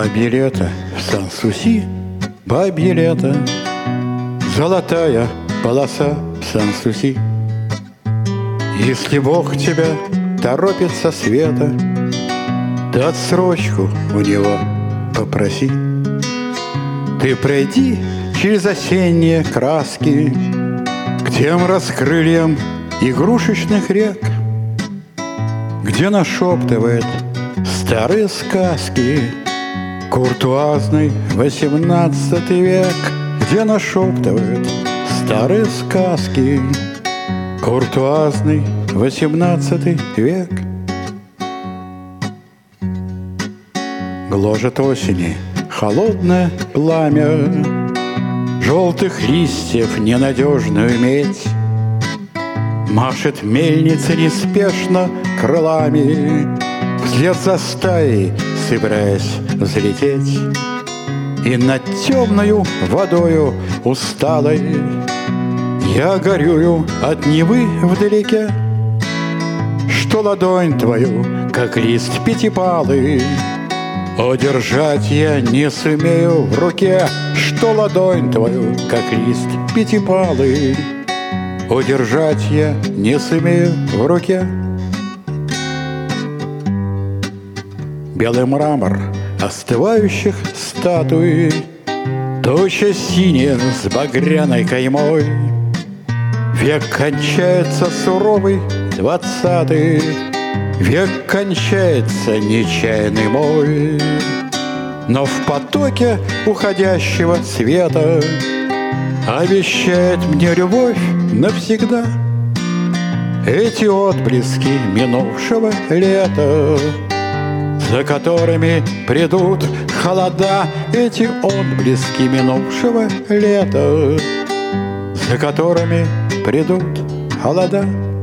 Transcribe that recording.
Бабье лето в Сан-Суси, бабье лето, золотая полоса в Сан-Суси. Если Бог тебя торопит со света, ты отсрочку у него попроси. Ты пройди через осенние краски к тем раскрыльям игрушечных рек, где нашептывает старые сказки куртуазный 18 век, где нашептывает старые сказки куртуазный 18 век. Гложет осени холодное пламя желтых листьев ненадежную медь, машет мельница неспешно крылами вслед за стаей, собираясь взлететь. И над темною водою усталой я горюю от Невы вдалеке, что ладонь твою, как лист пятипалый, удержать я не сумею в руке, что ладонь твою, как лист пятипалый, удержать я не сумею в руке. Белый мрамор остывающих статуй, туча синяя с багряной каймой. Век кончается суровый 20-й, век кончается нечаянный мой. Но в потоке уходящего света обещает мне любовь навсегда эти отблески минувшего лета, за которыми придут холода, эти отблески минувшего лета, за которыми придут холода.